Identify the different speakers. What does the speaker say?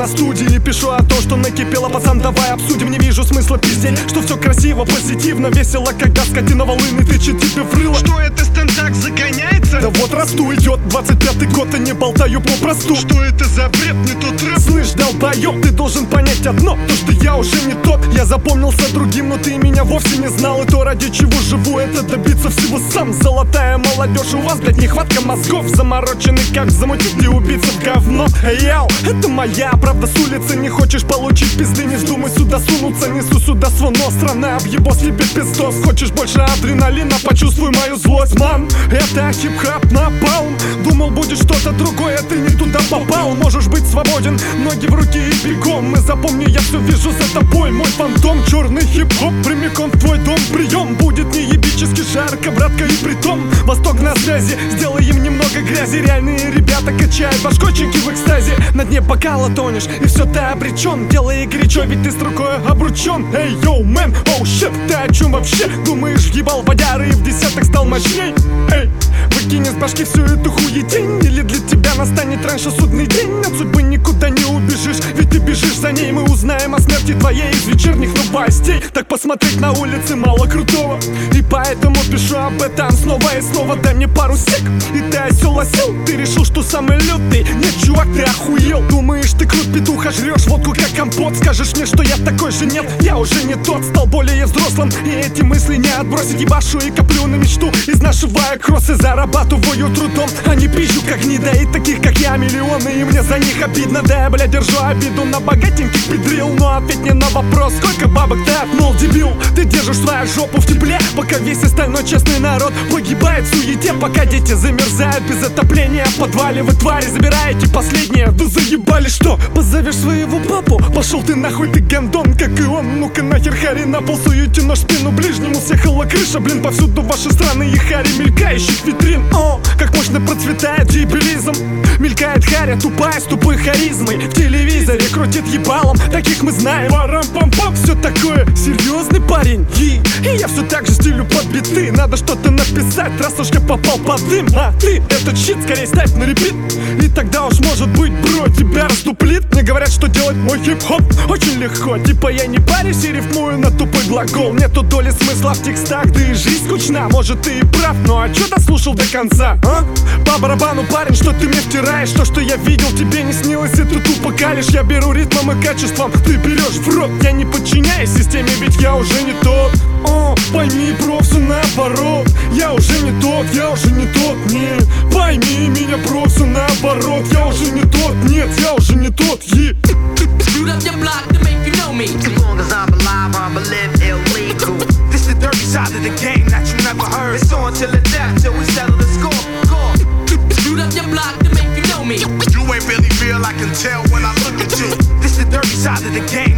Speaker 1: на студии, пишу о том, что накипело, пацан, давай обсудим. Не вижу смысла пиздеть, что все красиво, позитивно, весело, когда скотина волыны тычет тебе в рыло.
Speaker 2: Что это стендак загоняется?
Speaker 1: Да вот расту, идет 25-й год, и не болтаю попросту.
Speaker 2: Что это за бред, не тот рэп?
Speaker 1: Слышь, долбоёб, ты должен понять одно, то что я уже не тот. Я запомнился другим, но ты меня вовсе не знал. И то, ради чего живу, это добиться всего сам. Золотая молодежь, у вас, блядь, нехватка мозгов. Замороченный как замутить и убиться в говно. Яу, это моя правда с улицы. Не хочешь получить пизды, не вздумай сюда сунуться. Несу сюда свой нос, страна объебос, лепит пиздос. Хочешь больше адреналина, почувствуй мою злость, мам. Это хип-хап напалм. Думал, будет что-то другое, ты не туда попал. Можешь быть свободен, ноги в руки и бегом. И запомни, я все вижу за тобой. Мой фантом, черный хип-хоп, прямиком в твой дом. Прием будет неебически жарко, братка, и притом Восток на связи, сделай им немного грязи. Реальные ребята качают башкотчики в экстазе. На дне бокала тонешь, и все, ты обречен. Делай горячо, ведь ты с рукой обручен. Эй, йоу, мэн, оу, щит, ты о чем вообще? Думаешь, въебал водяры и в десяток стал мощней? Эй, выкинь из башки всю эту хуетень. Или для тебя настанет раньше судный день. От судьбы никуда не убежишь, ведь ты бежишь за ней. Мы узнаем о смерти твоей из вечерних новостей. Так посмотреть на улице мало крутого, и поэтому пишу об этом снова и снова. Дай мне пару сек, и ты осел. Ты решил, что самый лютый? Нет, чувак, ты охуел. Думаешь, ты крут, петуха, жрешь водку как компот. Скажешь мне, что я такой же? Нет, я уже не тот. Стал более взрослым, и эти мысли не отбросить. Ебашу и коплю на мечту, изнашивая кроссы, зарабатываю трудом, а не пищу как гнида. И таких, как я, миллионы, и мне за них обидно. Да я, бля, держу обиду на богатеньких педрил. Но ответь мне на вопрос, сколько бабок ты отмол, дебил? Ты держишь свою жопу в тепле, пока весь остальной честный народ погибает в суете. Пока дети замерзают без отопления в подвале, вы твари забираете последнее. Вы заебали, что? Позовешь своего папу? Пошел ты нахуй, ты гандон, как и он. Ну-ка нахер, хари, на пол суете нож в спину ближнему. Съехала крыша, блин, повсюду ваши страны и хари мелькающих витрин. О, как мощно процветает дебилизм. Мелькает харя, тупая, с тупой харизмой. В телевизоре крутит ебалом, таких мы знаем. Парам-пам-пам, все такое, серьезный парень. И я все так же стилю под биты. Надо что-то написать, раз уж я попал под дым. А ты этот щит скорее ставь на репит, и тогда уж может быть, бро, тебя раступлит. Мне говорят, что делать мой хип-хоп очень легко. Типа я не парюсь и рифмую на тупой глагол. Нету доли смысла в текстах, да и жизнь скучна. Может, ты и прав, ну а чё дослушал до конца, а? По барабану, парень, что ты мне втираешь? То, что я видел, тебе не снилось, и ты тупо калишь. Я беру ритмом и качеством, ты берешь в рот. Я не подчиняюсь системе, ведь я уже не тот. О, пойми, бро, все наоборот. Я уже не тот, я уже не тот, нет. Пойми меня, бро, все наоборот. Я уже не тот, нет, я уже не тот,
Speaker 3: Shoot up your block to make you know me.
Speaker 4: As long as I'm alive, I'ma live illegal.
Speaker 2: This the dirty side of the game that you never heard. It's on till the death, till we settle the score.
Speaker 3: Shoot up your block to make you know me.
Speaker 2: You ain't really real, I can tell when I look at you. This the dirty side of the game